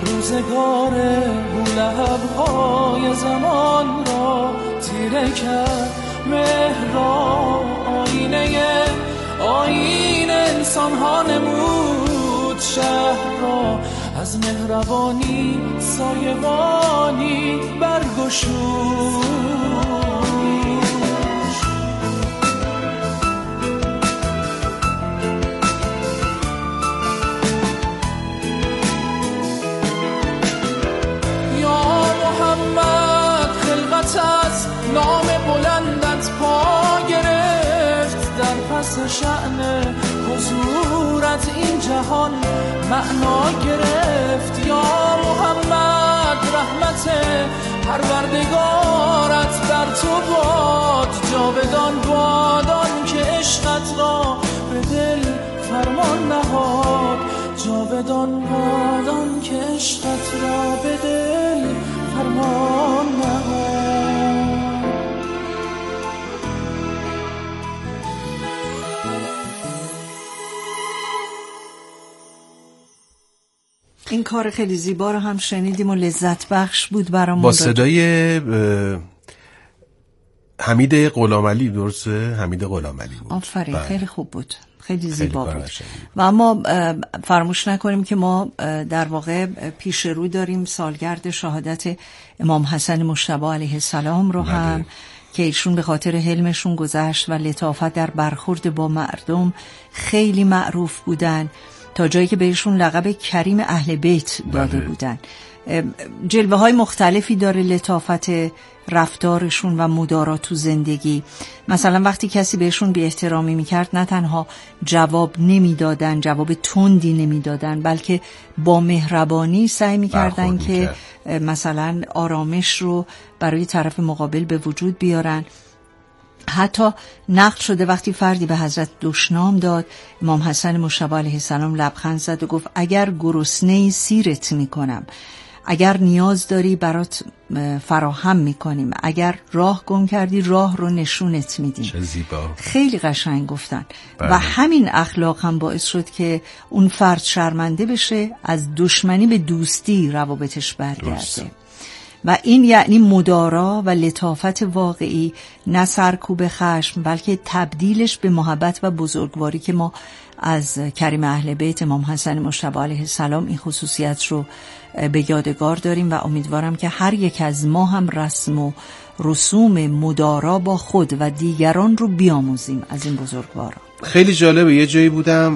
روزگار بولهب‌های زمان را تیره کرد. مهر را آینه انسان‌ها نمود، شهر را از مهربانی سایبانی برگشود. از نام بلندت پا گرفت، در پس شأن حضورت این جهان معنا گرفت. یا محمد رحمت پروردگارت بر تو باد، جاودان بادان که عشقت را به دل فرمان نهاد، جاودان بادان که عشقت را به دل فرمان نهاد. این کار خیلی زیبا رو هم شنیدیم و لذت بخش بود برامون. با صدای حمید غلامعلی، درسته؟ حمید غلامعلی بود. آفرین، خیلی خوب بود، خیلی زیبا بود. و اما فراموش نکنیم که ما در واقع پیش رو داریم سالگرد شهادت امام حسن مجتبی علیه السلام رو هم که ایشون به خاطر حلمشون گذشت و لطافت در برخورد با مردم خیلی معروف بودن، تا جایی که بهشون لقب کریم اهل بیت داده بودن. جلوه های مختلفی داره لطافت رفتارشون و مدارا تو زندگی. مثلا وقتی کسی بهشون بی احترامی میکرد، نه تنها جواب نمیدادن، جواب تندی نمیدادن، بلکه با مهربانی سعی میکردن که مثلا آرامش رو برای طرف مقابل به وجود بیارن. حتی نقل شده وقتی فردی به حضرت دشنام داد، امام حسن مجتبی علیه السلام لبخند زد و گفت اگر گرسنه‌ای سیرت میکنم، اگر نیاز داری برات فراهم میکنیم، اگر راه گم کردی راه رو نشونت میدیم. چه زیبا. خیلی قشنگ گفتن. و همین اخلاق هم باعث شد که اون فرد شرمنده بشه، از دشمنی به دوستی روابطش برگرده. و این یعنی مدارا و لطافت واقعی، نه سرکوب خشم، بلکه تبدیلش به محبت و بزرگواری که ما از کریم اهل بیت امام حسن مجتبی علیه السلام این خصوصیت رو به یادگار داریم و امیدوارم که هر یک از ما هم رسم و رسوم مدارا با خود و دیگران رو بیاموزیم از این بزرگوارا. خیلی جالبه، یه جایی بودم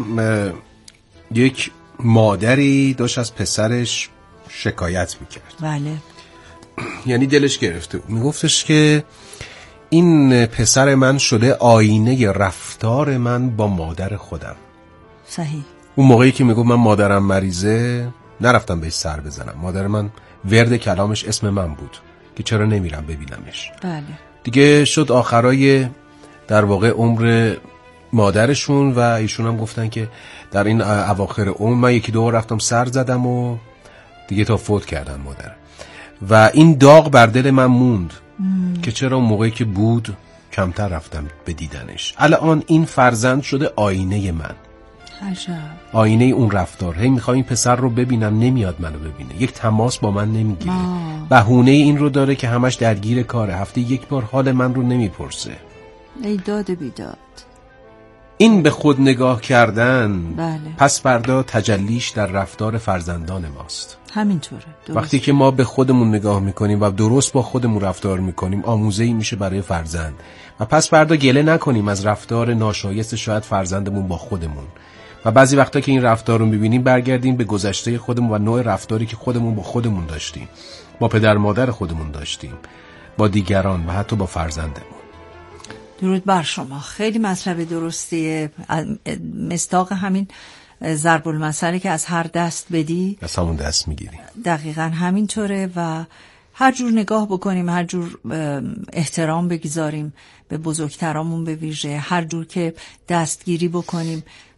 یک مادری داشت از پسرش شکایت میکرد. بله. یعنی دلش گرفته، میگفتش که این پسر من شده آینه رفتار من با مادر خودم. صحیح. اون موقعی که میگفت من مادرم مریضه نرفتم بهش سر بزنم، مادر من ورد کلامش اسم من بود که چرا نمیرم ببینمش. بله. دیگه شد آخرای در واقع عمر مادرشون و ایشون هم گفتن که در این اواخر عمر من یکی دو رفتم سر زدم و دیگه تا فوت کردن مادر. و این داغ بر دل من موند که چرا موقعی که بود کمتر رفتم به دیدنش. الان این فرزند شده آینه من. عجب. آینه اون رفتار. هی میخوام این پسر رو ببینم، نمیاد منو ببینه، یک تماس با من نمیگیره، بهونه این رو داره که همش درگیر کاره، هفته یک بار حال من رو نمیپرسه. ای داد بیداد. این به خود نگاه کردن بله. پس فردا تجلیش در رفتار فرزندان ماست. همینطوره. وقتی که ما به خودمون نگاه میکنیم و درست با خودمون رفتار میکنیم، آموزه‌ای میشه برای فرزند و پس فردا گله نکنیم از رفتار ناشایست شاید فرزندمون با خودمون. و بعضی وقتا که این رفتار رو میبینیم برگردیم به گذشته خودمون و نوع رفتاری که خودمون با خودمون داشتیم، با پدر مادر خودمون داشتیم، با دیگران و حتی با فرزندمون. درود بر شما. خیلی مطلب درستیه، مصداق همین ضرب المثلی که از هر دست بدی از همون دست میگیری. دقیقاً همینطوره و هر جور نگاه بکنیم، هر جور احترام بگذاریم به بزرگترامون به ویژه، هر جور که دستگیری بکنیم،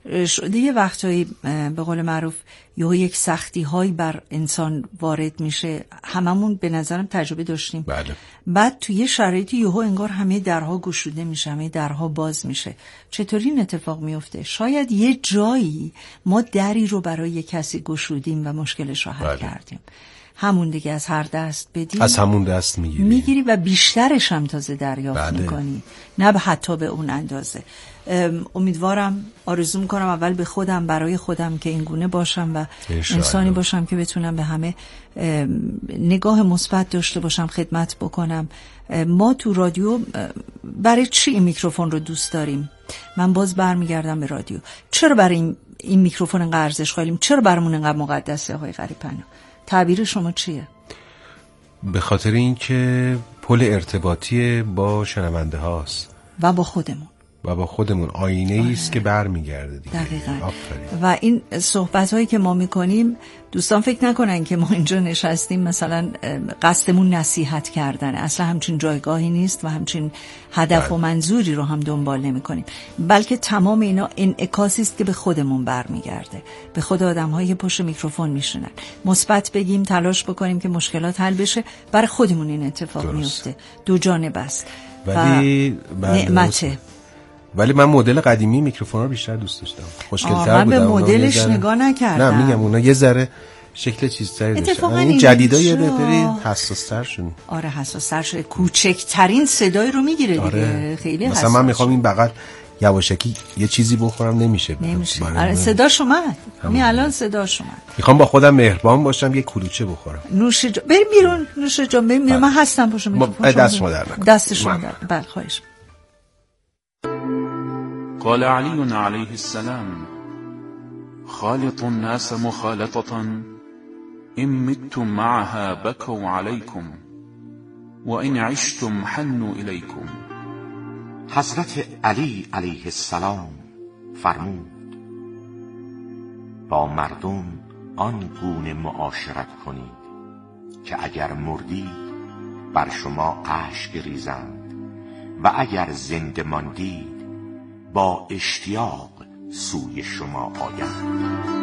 دیگه وقتایی به قول معروف یک سختی هایی بر انسان وارد میشه، هممون به نظرم تجربه داشتیم. بله. بعد توی شرایطی یهو انگار همه درها گشوده میشه، همه درها باز میشه. چطوری این اتفاق میفته؟ شاید یه جایی ما دری رو برای کسی گشودیم و مشکلش رو حل کردیم. همون دیگه از هر دست بدی، از همون دست میگیری و بیشترش هم تازه دریافت میکنی، نه به حتی به اون اندازه. امیدوارم، آرزو میکنم اول به خودم، برای خودم که این گونه باشم و انسانی باشم که بتونم به همه نگاه مثبت داشته باشم، خدمت بکنم. ما تو رادیو برای چی این میکروفون رو دوست داریم؟ من باز برمیگردم به رادیو. چرا برای این میکروفون انقدر ارزش قائلیم؟ چرا برامون انقدر مقدسه؟ آقای غریب‌پناه، تعبیر شما چیه؟ به خاطر اینکه پل ارتباطی با شنونده هاست و با خودمون آینه است که برمیگرده دیگه. دقیقاً. و این صحبت هایی که ما میکنیم، دوستان فکر نکنن که ما اینجا نشستیم مثلا قصدمون نصیحت کردنه، اصلا همچین جایگاهی نیست و همچین هدف و منظوری رو هم دنبال نمی کنیم، بلکه تمام اینا انعکاسی است که به خودمون برمیگرده، به خود آدم هایی که پشت میکروفون میشنن. مثبت بگیم، تلاش بکنیم که مشکلات حل بشه، برای خودمون این اتفاق میفته. دو جانب است ولی نعمته. ولی من مدل قدیمی میکروفون رو بیشتر دوست داشتم، خوشگل‌تر بود. من به مدلش نگاه نکردم. نه میگم اونا یه ذره شکل چیزتری داشتن. این جدیدا یه بهتری حساس‌تر شدن. آره حساس‌تر شده، کوچکترین صدای رو میگیره دیگه. آره. خیلی حساس. مثلا من میخوام این بغل یواشکی یه چیزی بخورم، نمیشه. آره صداش اومد. همین الان صداش اومد. میخوام با خودم مهربان باشم، یه کلوچه بخورم. بریم بیرون، نوش جان، بریم بیرون. من هستم پشت میکروفون. دست شما در نکنه. دست شما در. بله خواهش. قال علي عليه السلام: خالط الناس مخالطة إن متم معها بكوا عليكم وإن عشتم حنوا إليكم. حضرت علی علیه السلام فرمود: با مردم آن گونه معاشرت کنید که اگر مردید بر شما اشک ریزند و اگر زنده ماندید با اشتیاق سوی شما آیند.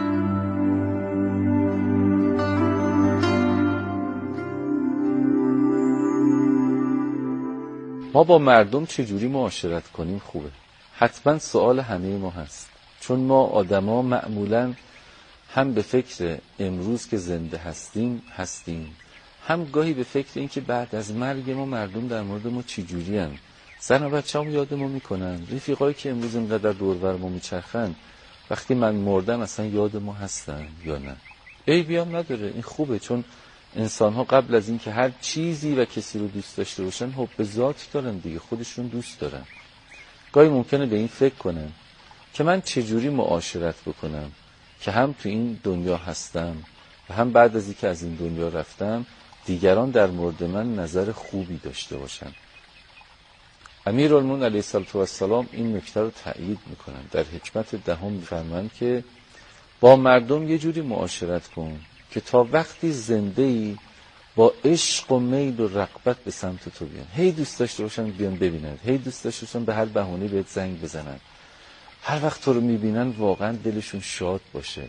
ما با مردم چجوری معاشرت کنیم خوبه؟ حتما سوال همه ما هست، چون ما آدما معمولا هم به فکر امروز که زنده هستیم، هم گاهی به فکر این که بعد از مرگ ما مردم در مورد ما چجوری هستند. زن و بچه هم یاد ما میکنن، رفیقایی که امروز اینقدر دور بر ما میچرخن وقتی من مردم اصلا یاد ما هستن یا نه. عیبی هم نداره، این خوبه، چون انسان ها قبل از این که هر چیزی و کسی رو دوست داشته باشن حب ذات دارن دیگه، خودشون دوست دارن. گاهی ممکنه به این فکر کنن که من چجوری معاشرت بکنم که هم تو این دنیا هستم و هم بعد از این که از این دنیا رفتم دیگران در مورد من نظر خوبی داشته باشن. امیرالمومنین علیه السلام این نکته رو تأیید میکنن. در حکمت 10 میفرمایند که با مردم یه جوری معاشرت کن که تا وقتی زنده‌ای با عشق و میل و رغبت به سمت تو بیان، هی دوست داشته باشن بیان ببینن، هی دوست داشته باشن به هر بهونه بهت زنگ بزنن، هر وقت تو رو میبینن واقعا دلشون شاد باشه.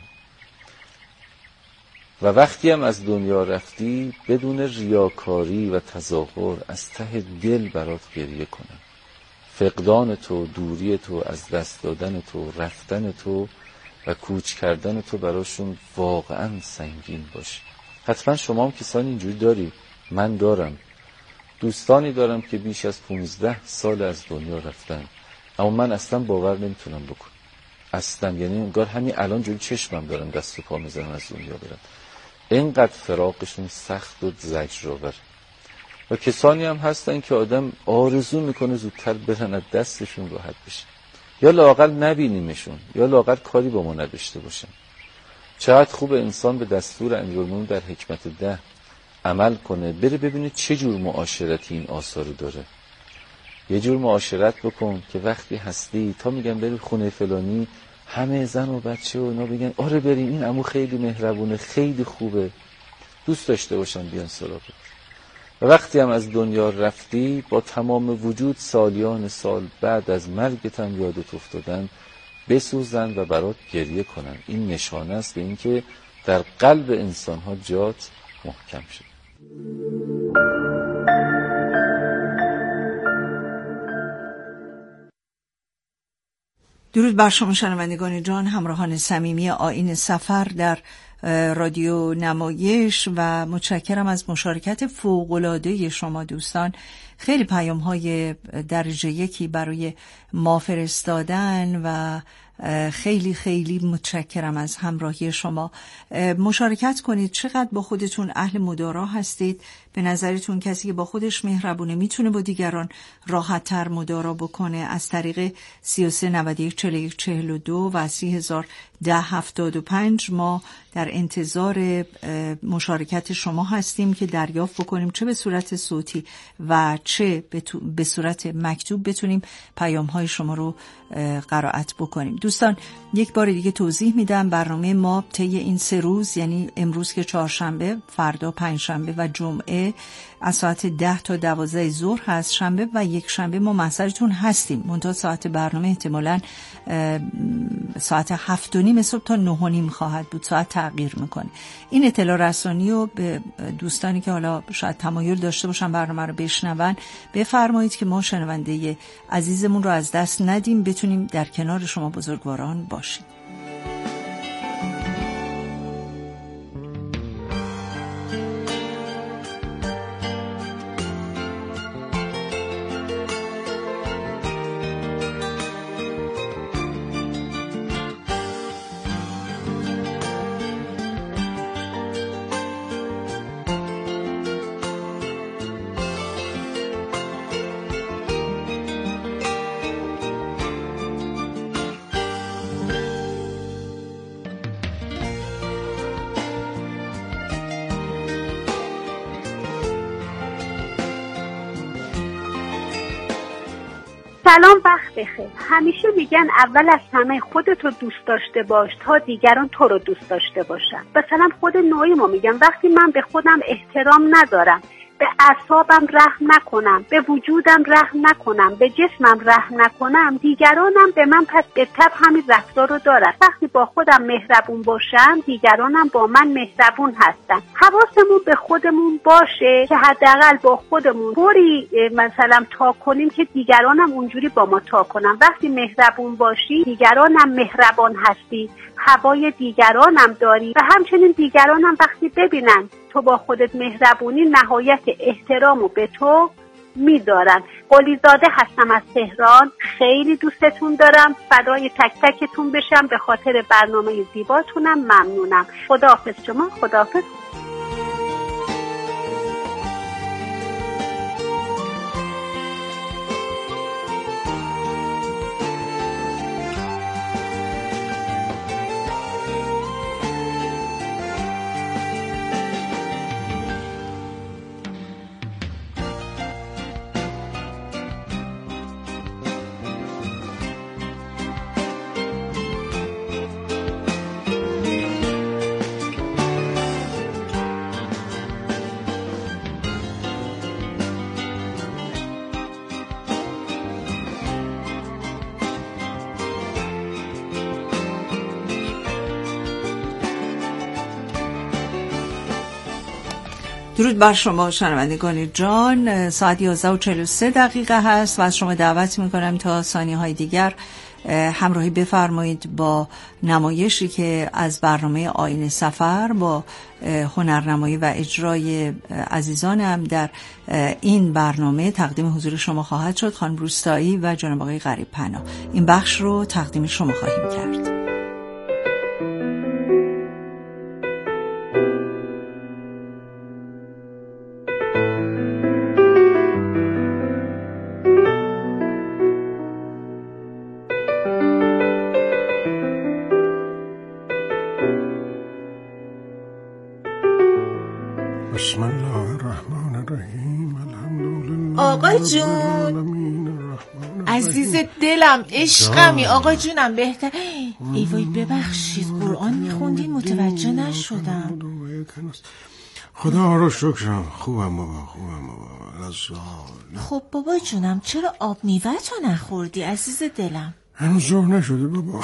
و وقتی هم از دنیا رفتی بدون ریاکاری و تظاهر از ته دل برات گریه کنن. فقدان تو، دوری تو، از دست دادن تو، رفتن تو و کوچ کردن تو براشون واقعا سنگین باشه. حتما شما هم کسانی اینجوری داری، من دارم، دوستانی دارم که بیش از 15 سال از دنیا رفتن، اما من اصلا باور نمیتونم بکنم، اصلا، یعنی انگار همین الان جوری چشمم دارم دست و پا میزنم از دنیا برم. اینقدر فراقشون سخت و زجرآور. و کسانی هم هستن که آدم آرزو میکنه زودتر برن از دستشون راحت بشه، یا لااقل نبینیمشون، یا لااقل کاری با ما نداشته باشن. چقدر خوب انسان به دستور امیرالمومنین در حکمت 10 عمل کنه، بره ببینه چه جور معاشرتی این آثار داره. یه جور معاشرت بکن که وقتی هستی تا میگن بری خونه فلانی همه زن و بچه و اینا بگن آره بریم، این عمو خیلی مهربونه، خیلی خوبه، دوست داشته باشن بیان سراغت. و وقتی هم از دنیا رفتی با تمام وجود سالیان سال بعد از مرگت هم یادت افتادن، بسوزن و برات گریه کنن. این نشانه است به اینکه در قلب انسان‌ها جات محکم شد. درود بر شما شنوندگان جان، همراهان صمیمی آیین سفر در رادیو نمایش و متشکرم از مشارکت فوق‌العاده شما دوستان. خیلی پیام‌های درجه یکی برای ما فرستادن و خیلی خیلی متشکرم از همراهی شما. مشارکت کنید چقدر با خودتون اهل مدارا هستید. به نظرتون کسی که با خودش مهربونه میتونه با دیگران راحت‌تر مدارا بکنه؟ از طریق 33914142 و 301075 ما در انتظار مشارکت شما هستیم که دریافت بکنیم چه به صورت صوتی و چه به صورت مکتوب بتونیم پیام‌های شما رو قرائت بکنیم. دوستان یک بار دیگه توضیح میدم. برنامه ما طی این 3 روز، یعنی امروز که چهارشنبه، فردا پنجشنبه و جمعه، از ساعت 10 تا 12 ظهر هست. شنبه و یک شنبه ما محضرتون هستیم، منتها ساعت برنامه احتمالاً ساعت 7:30 صبح تا 9:30 خواهد بود. ساعت تغییر میکنه. این اطلاع رسانی رو به دوستانی که حالا شاید تمایل داشته باشن برنامه رو بشنون بفرمایید که ما شنونده عزیزمون رو از دست ندیم، بتونیم در کنار شما بزرگواران باشیم. سلام، وقت بخیر. همیشه میگن اول از همه خودت رو دوست داشته باش تا دیگران تو رو دوست داشته باشن. مثلا خود نوعیمو میگم، وقتی من به خودم احترام ندارم، به اعصابم رحم نکنم، به وجودم رحم نکنم، به جسمم رحم نکنم، دیگرانم به من پس به طبع همین رفتار رو دارن. وقتی با خودم مهربون باشم، دیگرانم با من مهربون هستن. حواسمون به خودمون باشه که حداقل با خودمون طوری مثلا تا کنیم که دیگرانم اونجوری با ما تا کنن. وقتی مهربون باشی، دیگرانم مهربان هستی، هوای دیگرانم داری و همچنین دیگرانم وقتی ببینن تو با خودت مهربونی، نهایت احترامو به تو میذارن. قلیزاده هستم از تهران. خیلی دوستتون دارم. فدای تک تکتون بشم. به خاطر برنامه زیباتونم ممنونم. خداحافظ شما. خداحافظ. درود بر شما شنوندگان جان. ساعت 11:43 هست و از شما دعوت میکنم تا ثانیه‌های دیگر همراهی بفرمایید با نمایشی که از برنامه آیین سفر با هنرنمایی و اجرای عزیزانم در این برنامه تقدیم حضور شما خواهد شد. خانم روستایی و جناب آقای غریب پناه. این بخش رو تقدیم شما خواهیم کرد. بسم الله الرحمن الرحیم. الحمدلله. آقا جون، عزیز دلم، عشقمی، آقا جونم، بهتر. ای وای ببخشید، قرآن میخوندین متوجه نشدم. خدا رو شکرم. خوبم بابا. خب بابا جونم، چرا آب میوه تو نخوردی عزیز دلم؟ هنوز ظهر نشده بابا.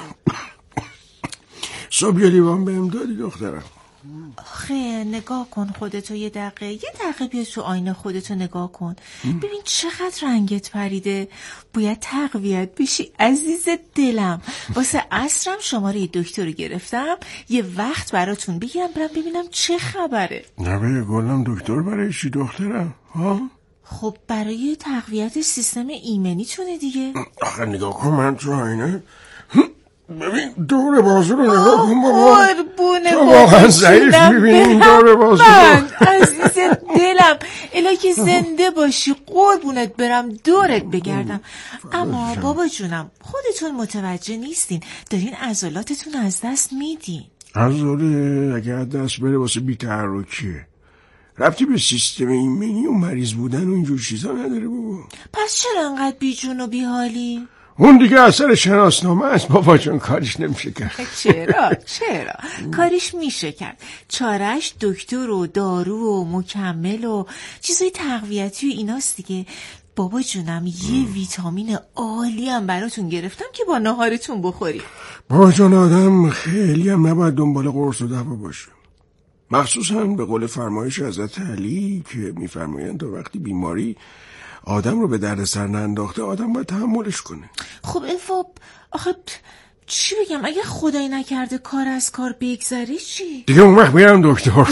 صبح یه لیوان بهم دادی دخترم. آخه نگاه کن خودتو یه دقیقه بیا تو آینه خودتو نگاه کن. ببین چقدر رنگت پریده. باید تقویت بشی عزیز دلم. واسه عصرم شماره دکتر رو گرفتم، یه وقت براتون بگیرم برم ببینم چه خبره. نه گلم دکتر برای چی دخترم؟ ها؟ خب برای تقویت سیستم ایمنیتونه دیگه. آخه نگاه کن من تو آینه ببین دور بازو رو نگاه کن بابا. قربونه واقعا ضعیف میبینی دور بازو من عزیز دلم. الهی زنده باشی قربونت برم دورت بگردم. اما بابا جونم خودتون متوجه نیستین دارین عضلاتتون از دست میدین. عضله اگه از دست بره واسه بی‌تحرکیه، ربطی به سیستم ایمنی و مریض بودن و اینجور چیزا نداره بابا. پس چرا انقدر بیجون و بیحالی؟ اون دیگه اثر شناسنامه است بابا جان، کاریش نمیشه کرد. چرا کاریش میشه کرد. چارش دکتر و دارو و مکمل و چیزای تقویتی و ایناست دیگه. بابا جونم یه ویتامین عالی هم براتون گرفتم که با ناهارتون بخوری. بابا جان آدم خیلی هم نباید دنبال قرص و دوا باشه، مخصوصا به قول فرمایش حضرت علی که میفرمایند تا وقتی بیماری آدم رو به درد سر ننداخته آدم باید تحملش کنه. خب افا آخه چی بگم اگه خدایی نکرده کار از کار بگذره چی؟ دیگه اون وقت میرم دکتر.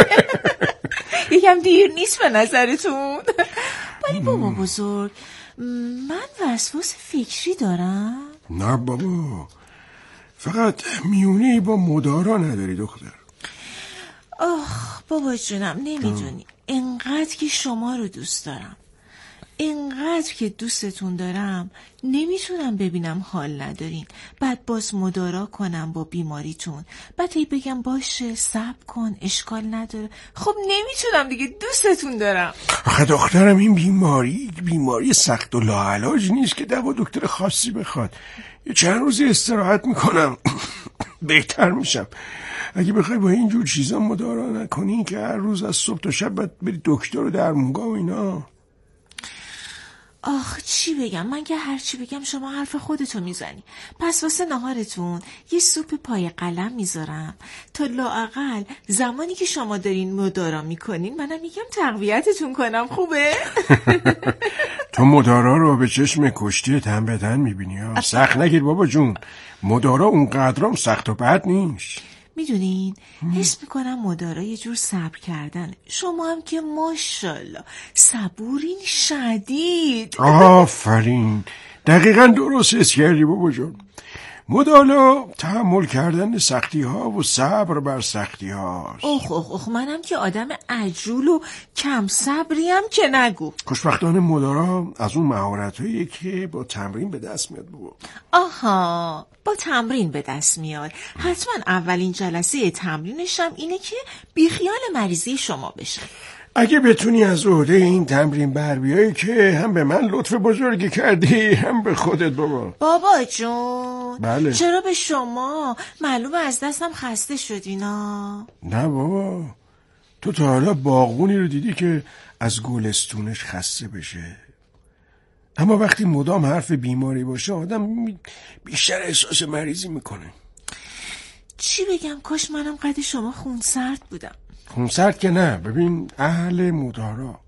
یکم دیر نیست به نظرتون؟ ولی بابا بزرگ من وسواس فکری دارم؟ نه بابا، فقط میونه‌ای با مدارا نداری دختر. آخ بابا جونم نمیدونی انقدر که شما رو دوست دارم، اینقدر که دوستتون دارم نمیتونم ببینم حال ندارین بعد باز مدارا کنم با بیماریتون، بعد هی بگم باشه صبر کن اشکال نداره. خب نمیتونم دیگه، دوستتون دارم. آخه دخترم این بیماری سخت و لاعلاج نیست که دوا دکتر خاصی بخواد. یه چند روزی استراحت میکنم بهتر میشم. اگه بخوای با اینجور چیزا مدارا نکنی که هر روز از صبح تا شب باید بری دکتر و درمونگاه و اینا. آخ چی بگم، من که هر چی بگم شما حرف خودتو میزنی. پس واسه نهارتون یه سوپ پای قلم میذارم تا لااقل زمانی که شما دارین مدارا میکنین منم میگم تقویتتون کنم. خوبه؟ تو مدارا رو به چشم کشتی تن به تن میبینی ها. سخت نگیر بابا جون، مدارا اونقدرام سخت و بد نیست. میدونین حس میکنم مدارا یه جور صبر کردن. شما هم که ماشاءالله صبورین شدید. آفرین، دقیقا درست حس کردی بابا جون. مدارا تحمل کردن سختی ها و صبر بر سختی هاست. اخ منم که آدم عجول و کم صبریم که نگو. خوشبختانه مدارا از اون مهارت‌هاییه که با تمرین به دست میاد بابا. آها، با تمرین به دست میاد. حتما اولین جلسه تمرینشم اینه که بیخیال مریضی شما بشم. اگه بتونی از عهده این تمرین بر بیایی که هم به من لطف بزرگی کردی هم به خودت بابا. بابا جون بله. چرا به شما؟ معلومه از دستم خسته شدینا. نه بابا، تو تا حالا باغونی رو دیدی که از گلستونش خسته بشه؟ اما وقتی مدام حرف بیماری باشه آدم بیشتر احساس مریضی میکنه. چی بگم، کاش منم قد شما خونسرد بودم. خونسرد که نه، ببین اهل مدارا.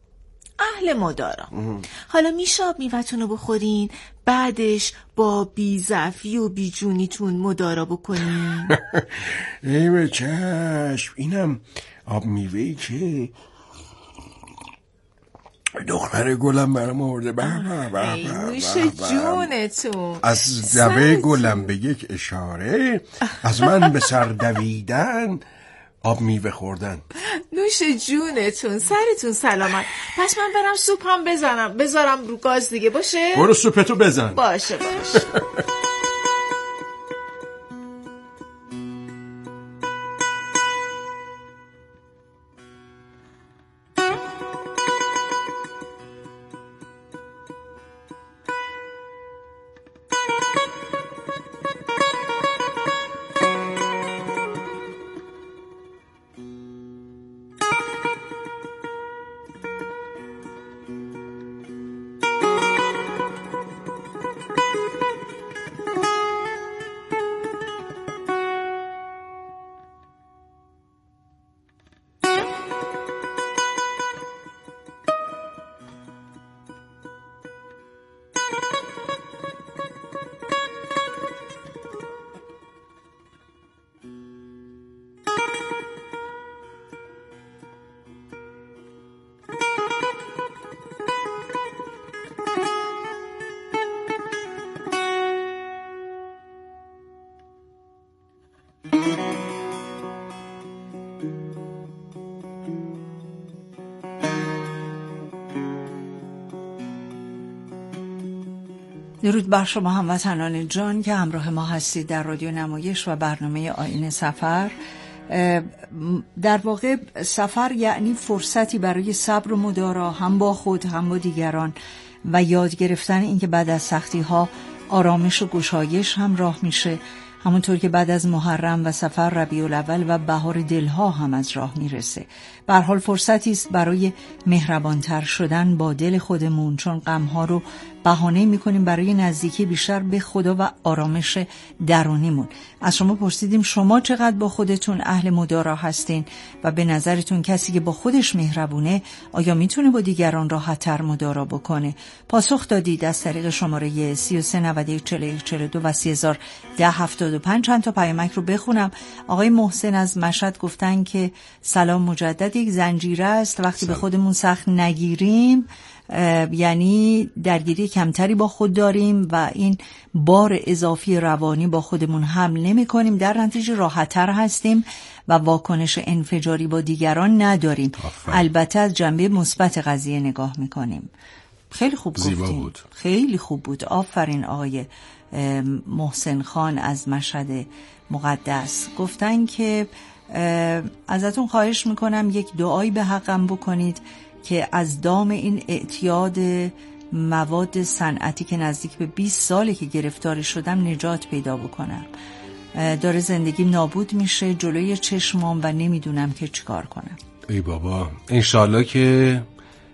حالا میشه آب میوه‌تون رو بخورین بعدش با بی‌ضعفی و بیجونیتون مدارا بکنین. ای به چشم، اینم آب میوهی که دختر گلم برام آورده. نوش جونتون. از لبه گلم به یک اشاره، از من به سر دویدن آب میوه خوردن. نوش جونتون، سرتون سلامت. پس من برم سوپ هم بذارم رو گاز دیگه باشه؟ برو سوپتو بزن. باشه. درود بر شما هموطنان جان که همراه ما هستید در رادیو نمایش و برنامه آیین سفر. در واقع سفر یعنی فرصتی برای صبر و مدارا، هم با خود هم با دیگران، و یاد گرفتن اینکه بعد از سختی ها آرامش و گشایش هم راه میشه، همونطور که بعد از محرم و سفر ربیع الاول و بهار دلها هم از راه میرسه. به هر حال فرصتی است برای مهربانتر شدن با دل خودمون، چون غم‌ها رو بهانه میکنیم برای نزدیکی بیشتر به خدا و آرامش درونیمون. از شما پرسیدیم شما چقدر با خودتون اهل مدارا هستین و به نظرتون کسی که با خودش مهربونه آیا میتونه با دیگران راحت‌تر مدارا بکنه؟ پاسخ دادید از طریق شماره 33914142 و 301075. چند تا پیامک رو بخونم. آقای محسن از مشهد گفتن که سلام مجدد، یک زنجیره است، وقتی به خودمون سخت نگیریم یعنی درگیری کمتری با خود داریم و این بار اضافی روانی با خودمون حمل نمی کنیم، در نتیجه راحت‌تر هستیم و واکنش انفجاری با دیگران نداریم. البته از جنبه مثبت قضیه نگاه می کنیم. خیلی خوب گفتین، خیلی خوب بود. آفرین آقای محسن خان از مشهد مقدس. گفتن که ازتون خواهش میکنم یک دعایی به حقم بکنید که از دام این اعتیاد مواد صنعتی که نزدیک به 20 ساله که گرفتار شدم نجات پیدا بکنم. داره زندگیم نابود میشه جلوی چشمام و نمیدونم که چیکار کنم. ای بابا، انشالله که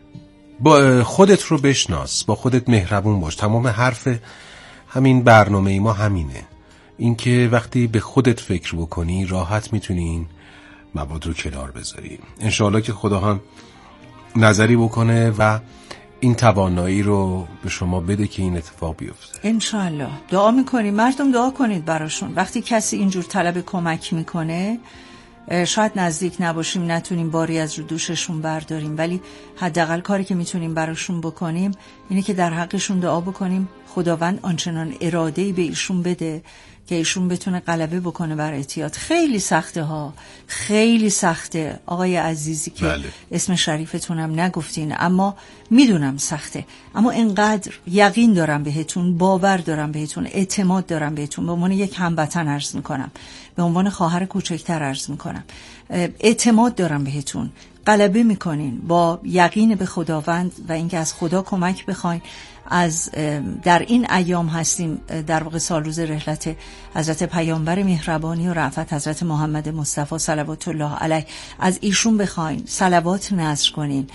با خودت رو بشناس، با خودت مهربون باش. تمام حرف همین برنامه ما همینه، اینکه وقتی به خودت فکر بکنی راحت میتونی این مواد رو کنار بذاری. انشالله که خدا هم نظری بکنه و این توانایی رو به شما بده که این اتفاق بیفته. انشالله. دعا میکنیم، مردم دعا کنید براشون. وقتی کسی اینجور طلب کمک میکنه، شاید نزدیک نباشیم، نتونیم باری از رو دوششون برداریم، ولی حداقل کاری که میتونیم براشون بکنیم اینه که در حقشون دعا بکنیم خداوند آنچنان اراده‌ای به ایشون بده که ایشون بتونه غلبه بکنه بر اعتیاد. خیلی سخته ها، خیلی سخته آقای عزیزی که بله. اسم شریفتونم نگفتین، اما میدونم سخته، اما انقدر یقین دارم بهتون، باور دارم بهتون، اعتماد دارم بهتون. به عنوان یک هموطن عرض میکنم، به عنوان خواهر کوچکتر عرض میکنم، اعتماد دارم بهتون. غلبه میکنین با یقین به خداوند و اینکه از خدا کمک بخواین. از در این ایام هستیم، در واقع سال روز رحلت حضرت پیامبر مهربانی و رأفت حضرت محمد مصطفی صلوات الله علیه، از ایشون بخواین، صلوات نذر کنین،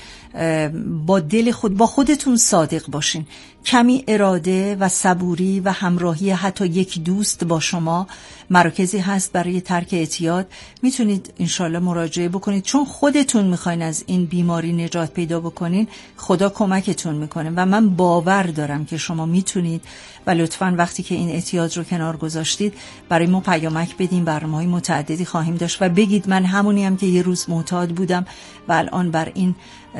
با دل خود، با خودتون صادق باشین. کمی اراده و صبوری و همراهی حتی یک دوست با شما مراکزی هست برای ترک اعتیاد. میتونید انشالله مراجعه بکنید، چون خودتون میخواین از این بیماری نجات پیدا بکنین، خدا کمکتون میکنه و من باور دارم که شما میتونید. و لطفاً وقتی که این اعتیاد رو کنار گذاشتید برای ما پیامک بدین، برنامه‌های متعددی خواهیم داشت و بگید من همونیم که یه روز معتاد بودم و الان بر این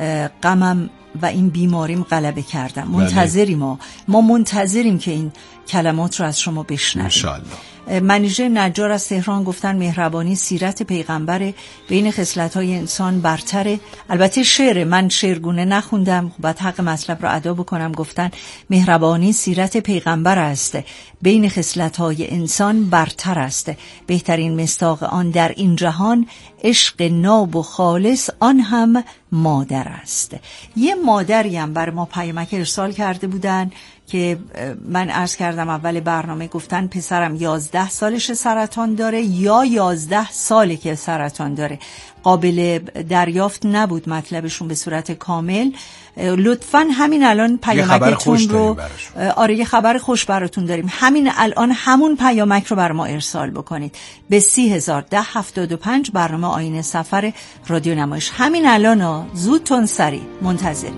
غمم و این بیماریم غلبه کردم. منتظریم، ما منتظریم که این کلمات رو از شما بشنویم انشالله. منیژه نجار از تهران گفتن مهربانی سیرت پیغمبر، بین خصلت‌های انسان برتره. البته شعر من شعرگونه نخوندم، باید حق مطلب رو ادا بکنم. گفتن مهربانی سیرت پیغمبر است، بین خصلت‌های انسان برتر است، بهترین مصداق آن در این جهان عشق ناب و خالص آن هم مادر است. یه مادری هم برای ما پیامک ارسال کرده بودن که من عرض کردم اول برنامه، گفتن پسرم 11 سالش سرطان داره یا 11 ساله که سرطان داره. قابل دریافت نبود مطلبشون به صورت کامل. لطفاً همین الان پیامکتون رو، آره یه خبر خوش براتون داریم، همین الان همون پیامک رو بر ما ارسال بکنید به 301075 برنامه آیین سفر رادیو نمایش. همین الان زودتون سریع منتظریم.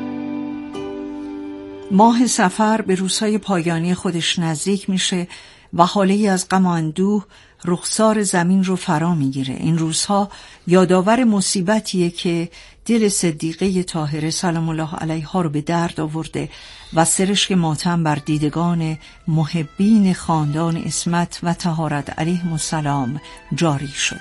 ماه سفر به روزهای پایانی خودش نزدیک میشه. و حاله از غم و اندوه رخسار زمین رو فرا میگیره. این روزها یادآور مصیبتیه که دل صدیقه طاهره سلام الله علیها رو به درد آورده و سرشک ماتم بر دیدگان محبین خاندان عصمت و طهارت علیهم السلام جاری شده.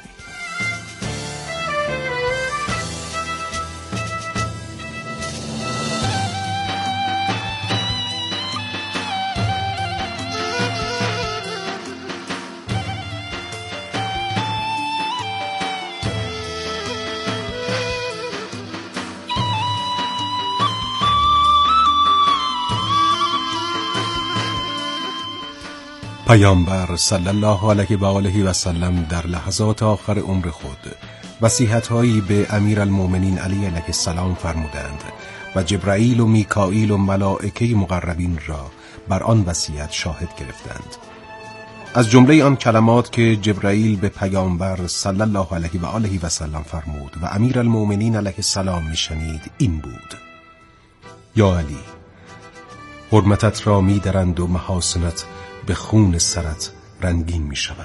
پیامبر صلی الله علیه و آله و سلم در لحظات آخر عمر خود نصیحت‌هایی به امیرالمؤمنین علی علیه السلام فرمودند و جبرائیل و میکائیل و ملائکه مقربین را بر آن وصیت شاهد گرفتند. از جمله آن کلمات که جبرائیل به پیامبر صلی الله علیه و آله و سلم فرمود و امیرالمؤمنین علیه السلام میشنید این بود: یا علی، حرمتت را می‌درند و محاسنت به خون سرت رنگین می شود.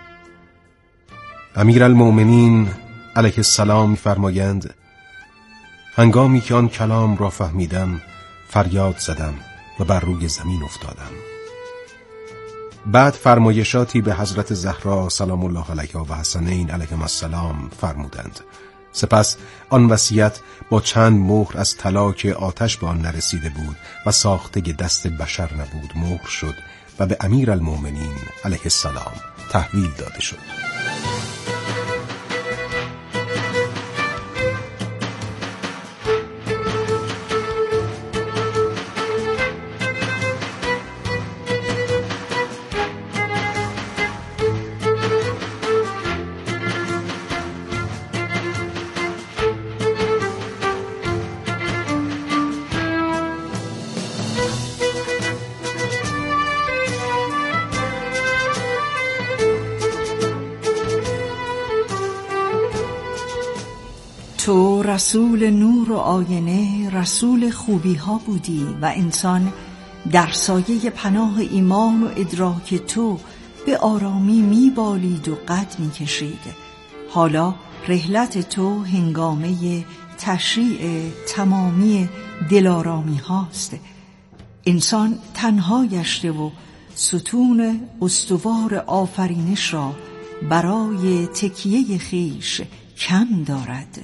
امیرالمؤمنین علیه السلام فرمایند: هنگامی که آن کلام را فهمیدم فریاد زدم و بر روی زمین افتادم. بعد فرمایشاتی به حضرت زهرا سلام الله علیها و حسنین علیهم السلام فرمودند. سپس آن وصیت با چند مهر از طلا که آتش به آن نرسیده بود و ساخته دست بشر نبود مهر شد و به امیرالمؤمنین علیه السلام تحویل داده شد. تو رسول نور و آینه، رسول خوبی ها بودی و انسان در سایه پناه ایمان و ادراک تو به آرامی میبالید و قد میکشید. حالا رحلت تو هنگامه تشریع تمامی دلارامی هاست. انسان تنها گشته و ستون استوار آفرینش را برای تکیه خیش کم دارد.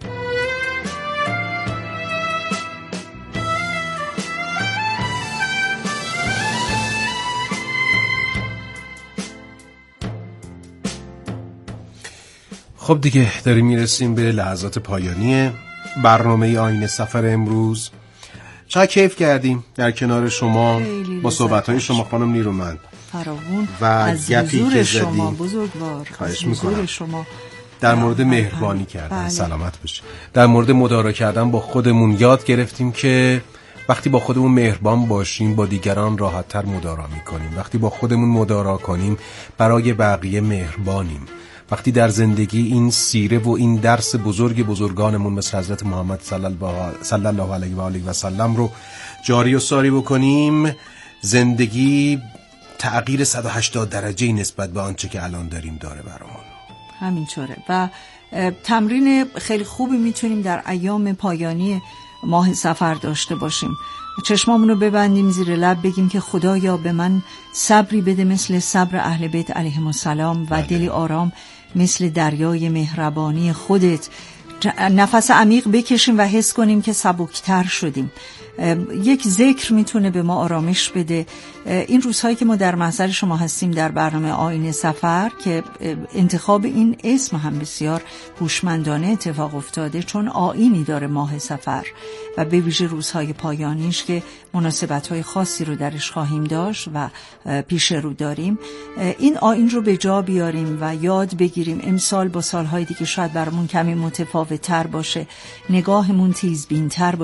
خب دیگه داریم میرسیم به لحظات پایانی برنامه آیین سفر امروز. چقدر کیف کردیم در کنار شما با صحبت‌های شما خانم نیرومند فراوون و از حضور شما بزرگوار، خواهش از حضور می‌کنم. شما در مورد مهربانی کردن، بله. سلامت باشید. در مورد مدارا کردن با خودمون یاد گرفتیم که وقتی با خودمون مهربان باشیم با دیگران راحت‌تر مدارا می‌کنیم. وقتی با خودمون مدارا کنیم برای بقیه مهربانیم. وقتی در زندگی این سیره و این درس بزرگ بزرگانمون مثل حضرت محمد صلی الله علیه و آله و سلم رو جاری و ساری بکنیم، زندگی تغییر 180 درجه‌ای نسبت به آنچه که الان داریم داره برامون. همینطوره. و تمرین خیلی خوبی میتونیم در ایام پایانی ماه سفر داشته باشیم. چشمامونو ببندیم، زیر لب بگیم که خدایا به من صبری بده مثل صبر اهل بیت علیهم السلام و دلی آرام مثل دریای مهربانی خودت. نفس عمیق بکشیم و حس کنیم که سبکتر شدیم. یک ذکر میتونه به ما آرامش بده. این روزهایی که ما در محضر شما هستیم در برنامه آیین سفر که انتخاب این اسم هم بسیار هوشمندانه اتفاق افتاده، چون آیینی داره ماه سفر و به ویژه روزهای پایانیش که مناسبت‌های خاصی رو درش خواهیم داشت و پیش رو داریم. این آیین رو به جا بیاریم و یاد بگیریم امسال با سالهای دیگه شاید برامون کمی متفاوت‌تر باشه، نگاهمون تیزبین‌تر باشه.